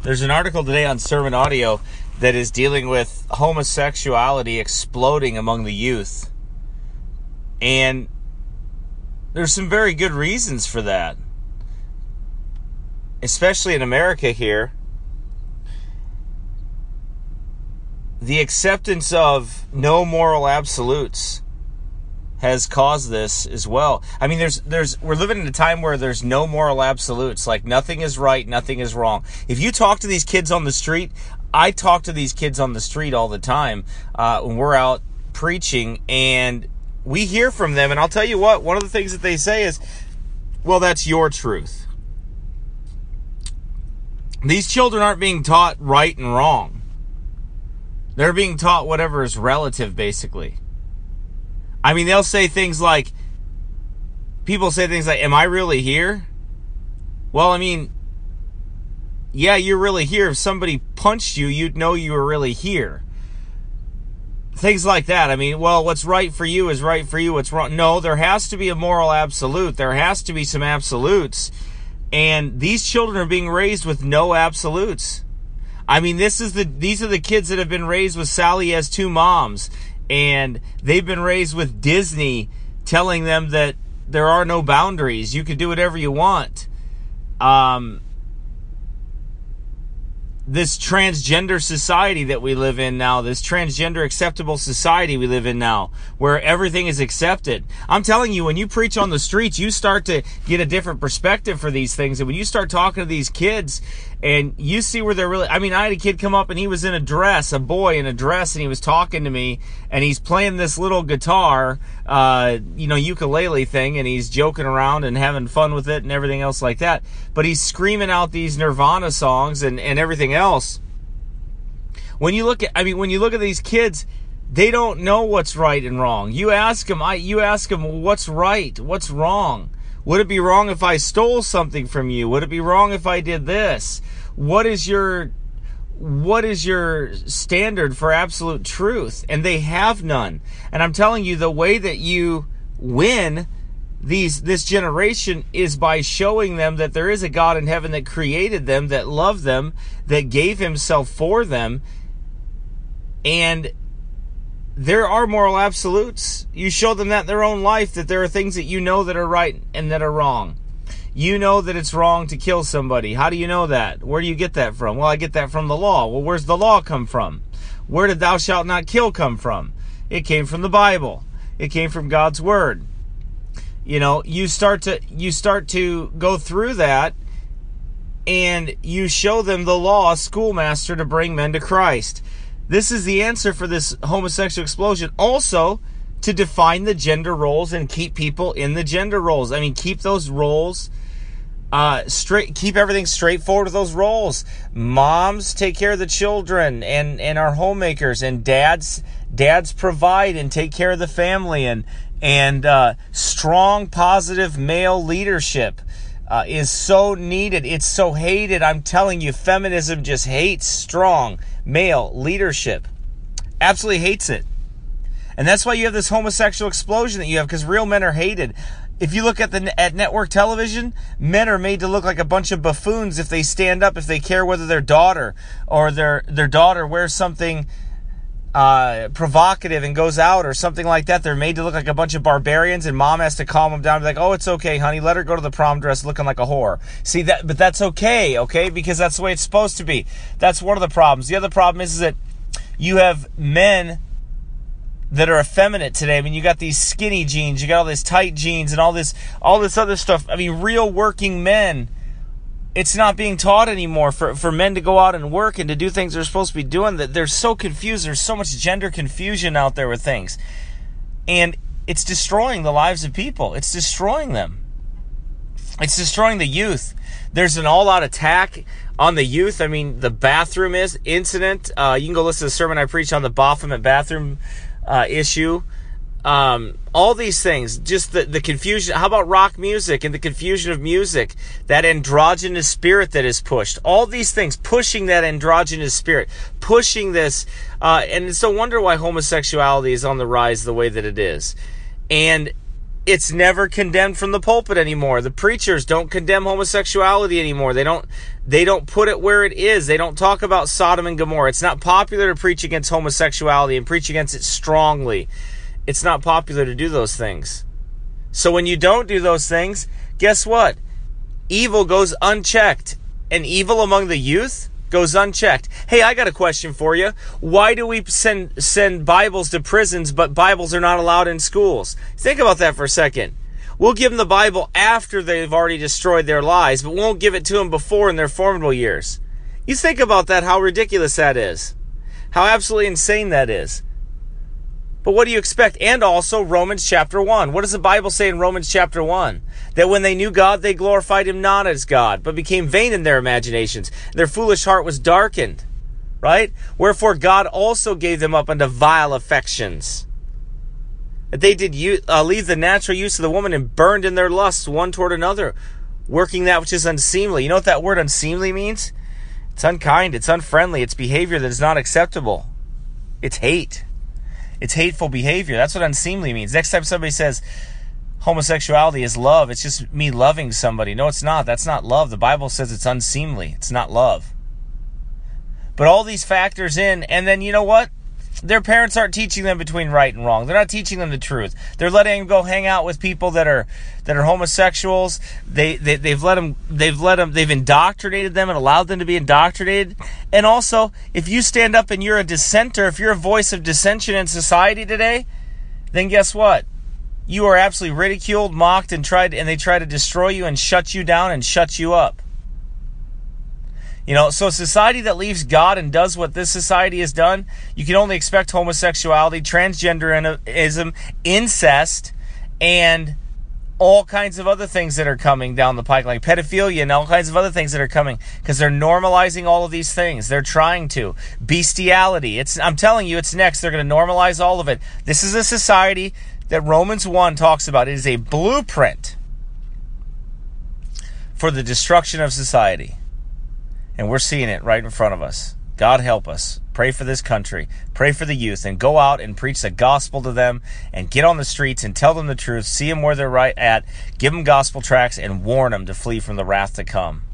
There's an article today on Sermon Audio that is dealing with homosexuality exploding among the youth. And there's some very good reasons for that. Especially in America here. The acceptance of no moral absolutes has caused this as well. I mean, we're living in a time where there's no moral absolutes. Like, nothing is right, nothing is wrong. If you talk to these kids on the street, I talk to these kids on the street all the time when we're out preaching, and we hear from them, and I'll tell you what, one of the things that they say is, well, that's your truth. These children aren't being taught right and wrong. They're being taught whatever is relative, basically. I mean, they'll say things like, people say things like, am I really here? Well, I mean, yeah, you're really here. If somebody punched you, you'd know you were really here. Things like that. I mean, well, what's right for you is right for you. What's wrong? No, there has to be a moral absolute. There has to be some absolutes. And these children are being raised with no absolutes. I mean, these are the kids that have been raised with Sally Has Two Moms. And they've been raised with Disney telling them that there are no boundaries. You can do whatever you want. This transgender society that we live in now, this transgender acceptable society we live in now, where everything is accepted. I'm telling you, when you preach on the streets, you start to get a different perspective for these things. And when you start talking to these kids and you see where they're really, I mean, I had a kid come up and he was in a dress, a boy in a dress, and he was talking to me, and he's playing this little guitar, ukulele thing, and he's joking around and having fun with it and everything else like that. But he's screaming out these Nirvana songs and everything else. When you look at these kids, they don't know what's right and wrong. You ask them, what's right, what's wrong? Would it be wrong if I stole something from you? Would it be wrong if I did this? What is your standard for absolute truth? And they have none. And I'm telling you, the way that you win this generation is by showing them that there is a God in heaven that created them, that loved them, that gave himself for them. And there are moral absolutes. You show them that in their own life, that there are things that you know that are right and that are wrong. You know that it's wrong to kill somebody. How do you know that? Where do you get that from? Well, I get that from the law. Well, where's the law come from? Where did thou shalt not kill come from? It came from the Bible. It came from God's word. You know, you start to go through that, and you show them the law, schoolmaster, to bring men to Christ. This is the answer for this homosexual explosion. Also, to define the gender roles and keep people in the gender roles. I mean, keep those roles straight. Keep everything straightforward with those roles. Moms take care of the children and are homemakers, and dads provide and take care of the family, and strong, positive male leadership is so needed. It's so hated. I'm telling you, feminism just hates strong male leadership. Absolutely hates it. And that's why you have this homosexual explosion that you have, because real men are hated. If you look at network television, men are made to look like a bunch of buffoons if they stand up, if they care whether their daughter or their daughter wears something provocative and goes out or something like that. They're made to look like a bunch of barbarians, and mom has to calm them down and be like, oh, it's okay, honey, let her go to the prom dress looking like a whore. See that, but that's okay, because that's the way it's supposed to be. That's one of the problems. The other problem is that you have men that are effeminate today. I mean, you got these skinny jeans, you got all this tight jeans and all this other stuff. I mean, real working men, it's not being taught anymore for men to go out and work and to do things they're supposed to be doing. That they're so confused. There's so much gender confusion out there with things. And it's destroying the lives of people. It's destroying them. It's destroying the youth. There's an all-out attack on the youth. I mean, the bathroom incident. You can go listen to the sermon I preached on the Baphomet bathroom issue. All these things, just the confusion. How about rock music and the confusion of music? That androgynous spirit that is pushed. All these things, pushing that androgynous spirit, pushing this. And it's no wonder why homosexuality is on the rise the way that it is. And It's never condemned from the pulpit anymore. The preachers don't condemn homosexuality anymore. They don't put it where it is. They don't talk about Sodom and Gomorrah. It's not popular to preach against homosexuality and preach against it strongly. It's not popular to do those things. So when you don't do those things, guess what? Evil goes unchecked. And evil among the youth goes unchecked. Hey, I got a question for you. Why do we send Bibles to prisons, but Bibles are not allowed in schools? Think about that for a second. We'll give them the Bible after they've already destroyed their lives, but we won't give it to them before in their formidable years. You think about that, how ridiculous that is. How absolutely insane that is. But what do you expect? And also Romans chapter 1. What does the Bible say in Romans chapter 1? That when they knew God, they glorified him not as God, but became vain in their imaginations. Their foolish heart was darkened. Right? Wherefore God also gave them up unto vile affections. That they did leave the natural use of the woman and burned in their lusts one toward another, working that which is unseemly. You know what that word unseemly means? It's unkind, it's unfriendly, it's behavior that is not acceptable. It's hate. It's hateful behavior. That's what unseemly means. Next time somebody says homosexuality is love, it's just me loving somebody. No, it's not. That's not love. The Bible says it's unseemly. It's not love. But all these factors in, and then you know what? Their parents aren't teaching them between right and wrong. They're not teaching them the truth. They're letting them go hang out with people that are homosexuals. They've indoctrinated them and allowed them to be indoctrinated. And also, if you stand up and you're a dissenter, if you're a voice of dissension in society today, then guess what? You are absolutely ridiculed, mocked, and they try to destroy you and shut you down and shut you up. You know, so a society that leaves God and does what this society has done, you can only expect homosexuality, transgenderism, incest, and all kinds of other things that are coming down the pike, like pedophilia and all kinds of other things that are coming, because they're normalizing all of these things. They're trying to. Bestiality. I'm telling you, it's next. They're going to normalize all of it. This is a society that Romans 1 talks about. It is a blueprint for the destruction of society. And we're seeing it right in front of us. God help us. Pray for this country. Pray for the youth. And go out and preach the gospel to them. And get on the streets and tell them the truth. See them where they're right at. Give them gospel tracts and warn them to flee from the wrath to come.